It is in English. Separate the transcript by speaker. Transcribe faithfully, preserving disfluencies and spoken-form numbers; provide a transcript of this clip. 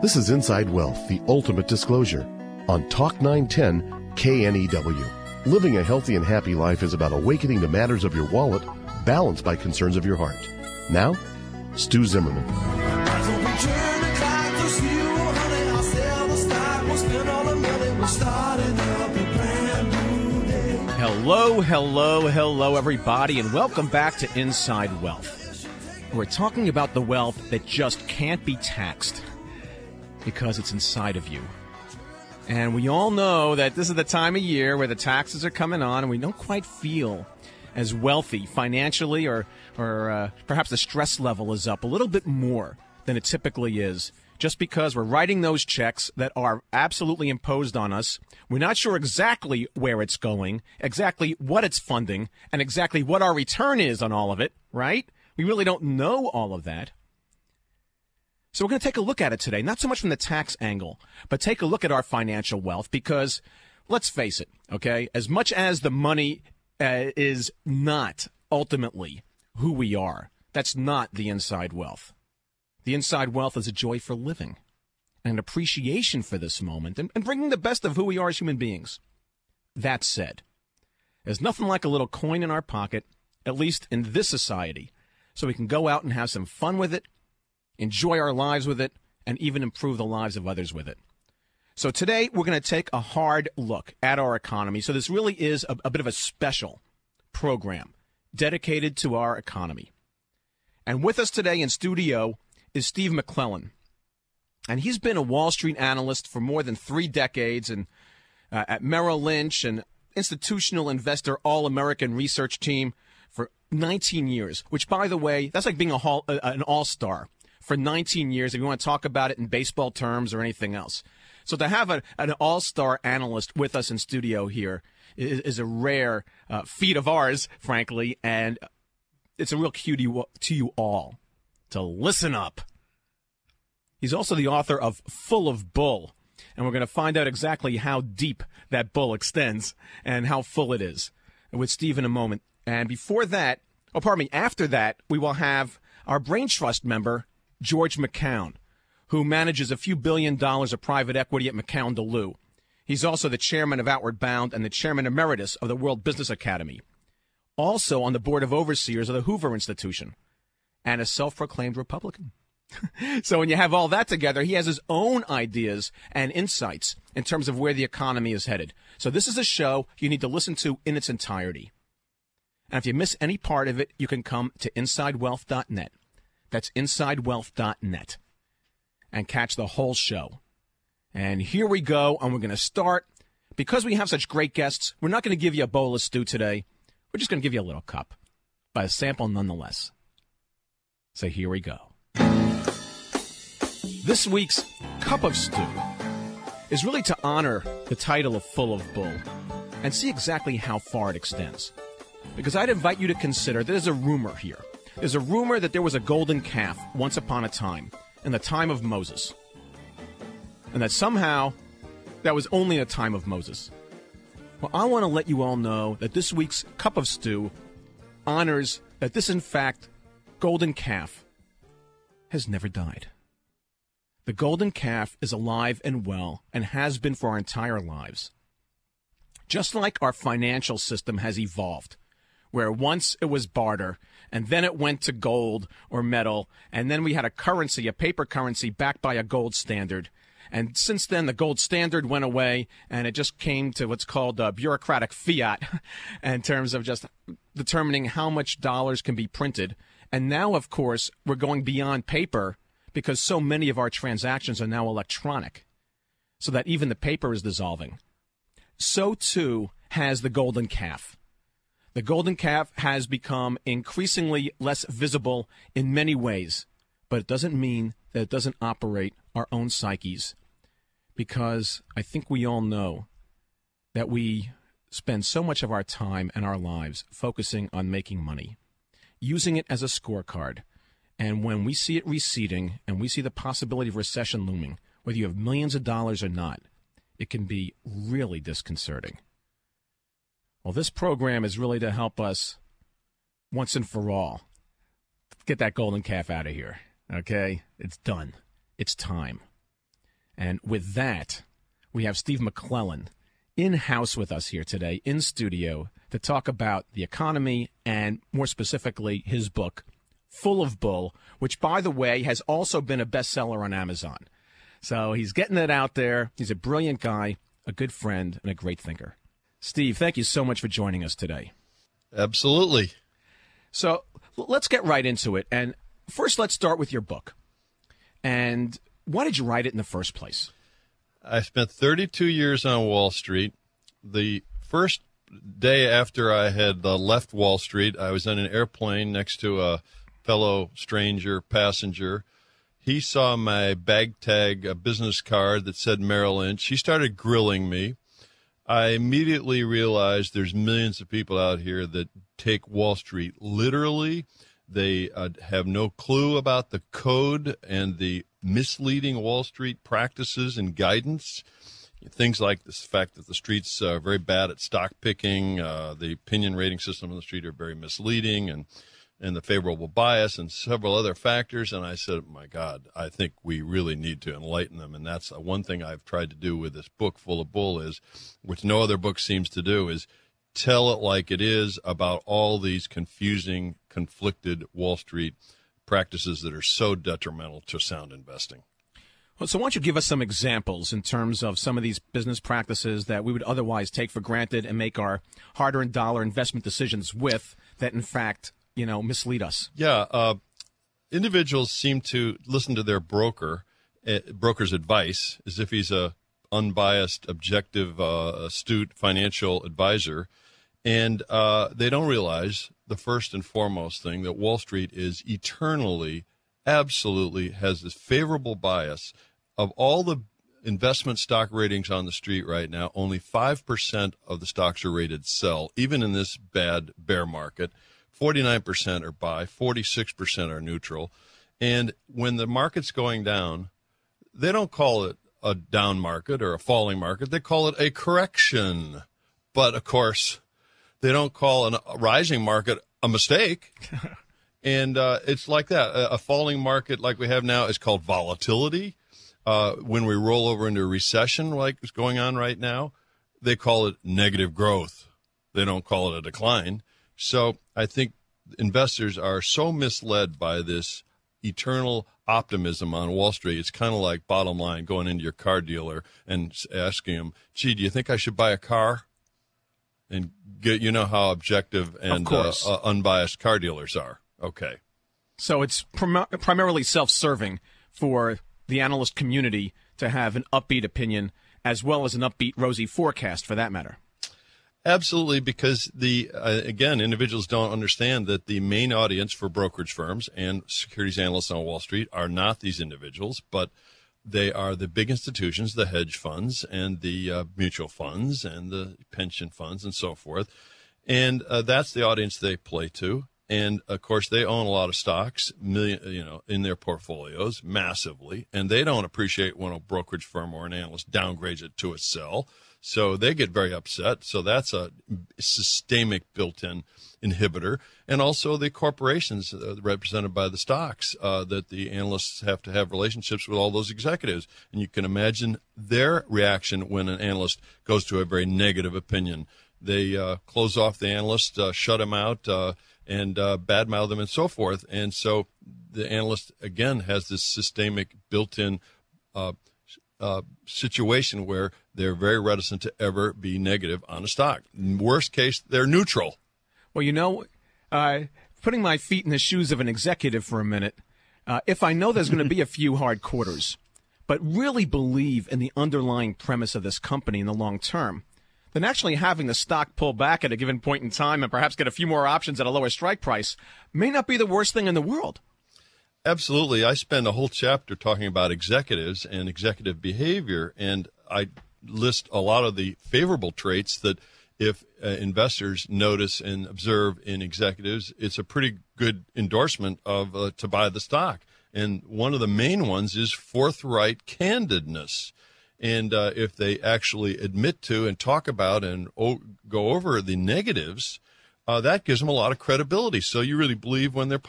Speaker 1: This is Inside Wealth, the ultimate disclosure, on Talk nine ten K N E W. Living a healthy and happy life is about awakening to matters of your wallet, balanced by concerns of your heart. Now, Stu Zimmerman.
Speaker 2: Hello, hello, hello, everybody, and welcome back to Inside Wealth. We're talking about the wealth that just can't be taxed because it's inside of you. And we all know that this is the time of year where the taxes are coming on and we don't quite feel as wealthy financially, or, or uh, perhaps the stress level is up a little bit more than it typically is, just because we're writing those checks that are absolutely imposed on us. We're not sure exactly where it's going, exactly what it's funding, and exactly what our return is on all of it, right? We really don't know all of that. So we're going to take a look at it today, not so much from the tax angle, but take a look at our financial wealth, because let's face it, okay, as much as the money uh, is not ultimately who we are, that's not the inside wealth. The inside wealth is a joy for living, and an appreciation for this moment, and, and bringing the best of who we are as human beings. That said, there's nothing like a little coin in our pocket, at least in this society, so we can go out and have some fun with it, enjoy our lives with it, and even improve the lives of others with it. So today, we're going to take a hard look at our economy. So this really is a, a bit of a special program dedicated to our economy. And with us today in studio is Steve McClellan. And he's been a Wall Street analyst for more than three decades, and uh, at Merrill Lynch, and institutional investor All-American Research Team for nineteen years, which, by the way, that's like being a hall, uh, an all-star for nineteen years, if you want to talk about it in baseball terms or anything else. So to have a, an all-star analyst with us in studio here is, is a rare uh, feat of ours, frankly, and it's a real cue to you, to you all to listen up. He's also the author of Full of Bull, and we're going to find out exactly how deep that bull extends and how full it is with Steve in a moment. And before that, oh, pardon me, after that, we will have our Brain Trust member, George McKown, who manages a few billion dollars of private equity at McKown DeLue. He's also the chairman of Outward Bound and the chairman emeritus of the World Business Academy. Also on the board of overseers of the Hoover Institution, and a self-proclaimed Republican. So when you have all that together, he has his own ideas and insights in terms of where the economy is headed. So this is a show you need to listen to in its entirety. And if you miss any part of it, you can come to inside wealth dot net. That's inside wealth dot net. And catch the whole show. And here we go, and we're going to start. Because we have such great guests, we're not going to give you a bowl of stew today. We're just going to give you a little cup, but a sample nonetheless. So here we go. This week's Cup of Stew is really to honor the title of Full of Bull and see exactly how far it extends. Because I'd invite you to consider there's a rumor here. There's a rumor that there was a golden calf once upon a time, in the time of Moses. And that somehow that was only in the time of Moses. Well, I want to let you all know that this week's Cup of Stew honors that this, in fact, golden calf has never died. The golden calf is alive and well and has been for our entire lives. Just like our financial system has evolved, where once it was barter, and then it went to gold or metal, and then we had a currency, a paper currency backed by a gold standard. And since then, the gold standard went away, and it just came to what's called uh, bureaucratic fiat in terms of just determining how much dollars can be printed. And now, of course, we're going beyond paper because so many of our transactions are now electronic, so that even the paper is dissolving. So, too, has the golden calf. The golden calf has become increasingly less visible in many ways, but it doesn't mean that it doesn't operate our own psyches, because I think we all know that we spend so much of our time and our lives focusing on making money, using it as a scorecard. And when we see it receding and we see the possibility of recession looming, whether you have millions of dollars or not, it can be really disconcerting. Well, this program is really to help us once and for all get that golden calf out of here, okay? It's done. It's time. And with that, we have Steve McClellan in-house with us here today, in studio, to talk about the economy and, more specifically, his book, Full of Bull, which, by the way, has also been a bestseller on Amazon. So he's getting it out there. He's a brilliant guy, a good friend, and a great thinker. Steve, thank you so much for joining us today.
Speaker 3: Absolutely.
Speaker 2: So let's get right into it. And first, let's start with your book. And why did you write it in the first place?
Speaker 3: I spent thirty-two years on Wall Street. The first day after I had uh, left Wall Street, I was on an airplane next to a fellow stranger passenger. He saw my bag tag, a business card that said Merrill Lynch. He started grilling me. I immediately realized there's millions of people out here that take Wall Street literally. They uh, have no clue about the code and the misleading Wall Street practices and guidance. Things like the fact that the street's uh, very bad at stock picking, uh, the opinion rating system on the street are very misleading, and and the favorable bias and several other factors. And I said, my God, I think we really need to enlighten them. And that's one thing I've tried to do with this book, Full of Bull, is, which no other book seems to do, is tell it like it is about all these confusing, conflicted Wall Street practices that are so detrimental to sound investing.
Speaker 2: Well, so why don't you give us some examples in terms of some of these business practices that we would otherwise take for granted and make our hard-earned dollar investment decisions with that, in fact, you know, mislead us?
Speaker 3: Yeah. Uh, individuals seem to listen to their broker, uh, broker's advice as if he's a unbiased, objective, uh, astute financial advisor. And uh, they don't realize the first and foremost thing, that Wall Street is eternally, absolutely has this favorable bias. Of all the investment stock ratings on the street right now, only five percent of the stocks are rated sell, even in this bad bear market. forty-nine percent are buy, forty-six percent are neutral. And when the market's going down, they don't call it a down market or a falling market. They call it a correction. But, of course, they don't call an, a rising market a mistake. And uh, it's like that. A, a falling market like we have now is called volatility. Uh, when we roll over into a recession like is going on right now, they call it negative growth. They don't call it a decline. So I think investors are so misled by this eternal optimism on Wall Street. It's kind of like, bottom line, going into your car dealer and asking him, gee, do you think I should buy a car? And get, you know how objective and uh, uh, unbiased car dealers are. Okay.
Speaker 2: So it's prim- primarily self-serving for the analyst community to have an upbeat opinion as well as an upbeat, rosy forecast, for that matter.
Speaker 3: Absolutely, because the uh, again, individuals don't understand that the main audience for brokerage firms and securities analysts on Wall Street are not these individuals, but they are the big institutions, the hedge funds and the uh, mutual funds and the pension funds and so forth. And uh, that's the audience they play to. And, of course, they own a lot of stocks, million, you know, in their portfolios massively, and they don't appreciate when a brokerage firm or an analyst downgrades it to a sell. So they get very upset. So that's a systemic built-in inhibitor. And also the corporations uh, represented by the stocks uh, that the analysts have to have relationships with all those executives. And you can imagine their reaction when an analyst goes to a very negative opinion. They uh, close off the analyst, uh, shut him out, uh, and uh, badmouth them and so forth. And so the analyst, again, has this systemic built-in uh, uh, situation where they're very reticent to ever be negative on a stock. In worst case, they're neutral.
Speaker 2: Well, you know, uh, putting my feet in the shoes of an executive for a minute, uh, if I know there's going to be a few hard quarters, but really believe in the underlying premise of this company in the long term, then actually having the stock pull back at a given point in time and perhaps get a few more options at a lower strike price may not be the worst thing in the world.
Speaker 3: Absolutely. I spend a whole chapter talking about executives and executive behavior, and I list a lot of the favorable traits that if uh, investors notice and observe in executives, it's a pretty good endorsement of uh, to buy the stock. And one of the main ones is forthright candidness. And uh, if they actually admit to and talk about and o- go over the negatives, uh, that gives them a lot of credibility. So you really believe when they're